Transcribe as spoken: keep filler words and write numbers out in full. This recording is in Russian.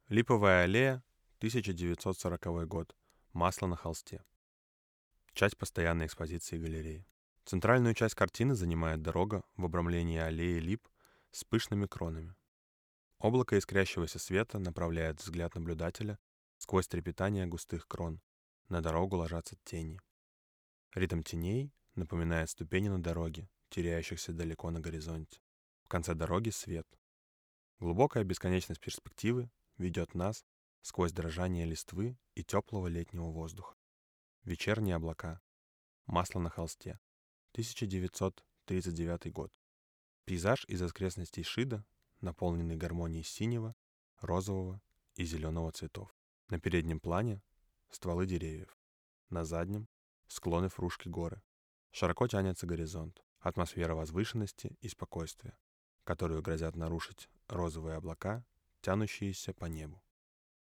Липовая аллея, тысяча девятьсот сороковой год. Масло на холсте. Часть постоянной экспозиции галереи. Центральную часть картины занимает дорога в обрамлении аллеи лип с пышными кронами. Облако искрящегося света направляет взгляд наблюдателя сквозь трепетание густых крон. На дорогу ложатся тени. Ритм теней напоминает ступени на дороге, теряющихся далеко на горизонте. В конце дороги свет. Глубокая бесконечность перспективы ведет нас сквозь дрожание листвы и теплого летнего воздуха. Вечерние облака. Масло на холсте. тысяча девятьсот тридцать девятый год. Пейзаж из окрестностей Шида, наполненный гармонией синего, розового и зеленого цветов. На переднем плане стволы деревьев. На заднем склоны Фрушки горы. Широко тянется горизонт. Атмосфера возвышенности и спокойствия, которую грозят нарушить розовые облака, тянущиеся по небу.